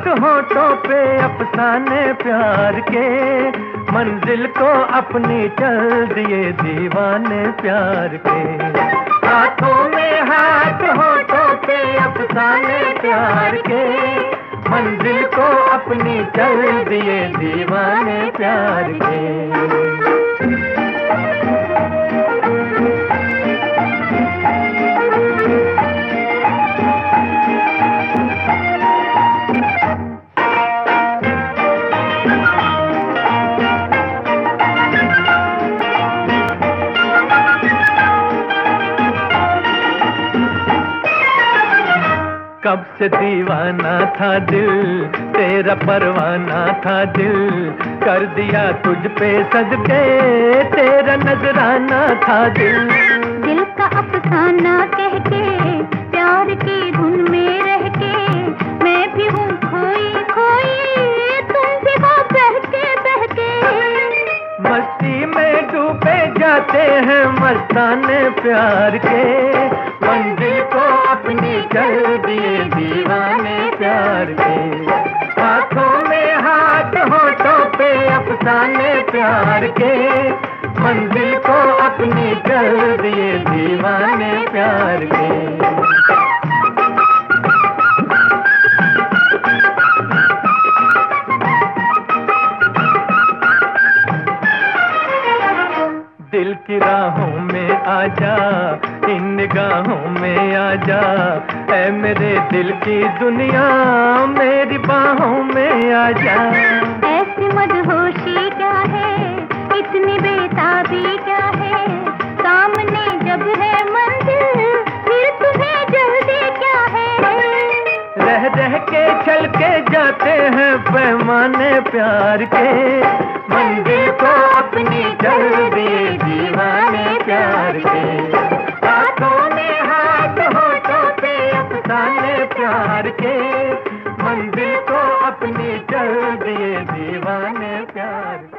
हाथ होठों पे अफसाने प्यार के, मंजिल को अपनी चल दिए दीवाने प्यार के। हाथों में हाथ होठों पे अफसाने प्यार के, मंजिल को अपनी चल दिए दीवाने प्यार के। कब से दीवाना था दिल, तेरा परवाना था दिल, कर दिया तुझ पे सदके तेरा नजराना था दिल। दिल का अफसाना कह के प्यार की धुन में रह के, मैं भी हूँ खोई खोई तुम भी हो बहके बहके। मस्ती में डूबे जाते हैं मस्ताने प्यार के, मंजिल को अपनी चल दिए दीवाने प्यार के। हाथों में हाथ होठों पे अफसाने प्यार के, मंजिल को अपनी चल दिए दीवाने प्यार के। दिल की राहों में आजा, इन निगाहों में आजा, ऐ मेरे दिल की दुनिया मेरी बाहों में आजा। ऐसी मदहोशी क्या है, इतनी बेताबी क्या है, सामने जब है मंजिल फिर तुम्हें जल्दी क्या है। रह रह के चल के जाते हैं पैमाने प्यार के, मंजिल को अपनी चल दिए दीवाने प्यार के। हाथों में हाथ होठों पे अफसाने प्यार के, मंजिल को अपनी चल दिए दीवाने प्यार के।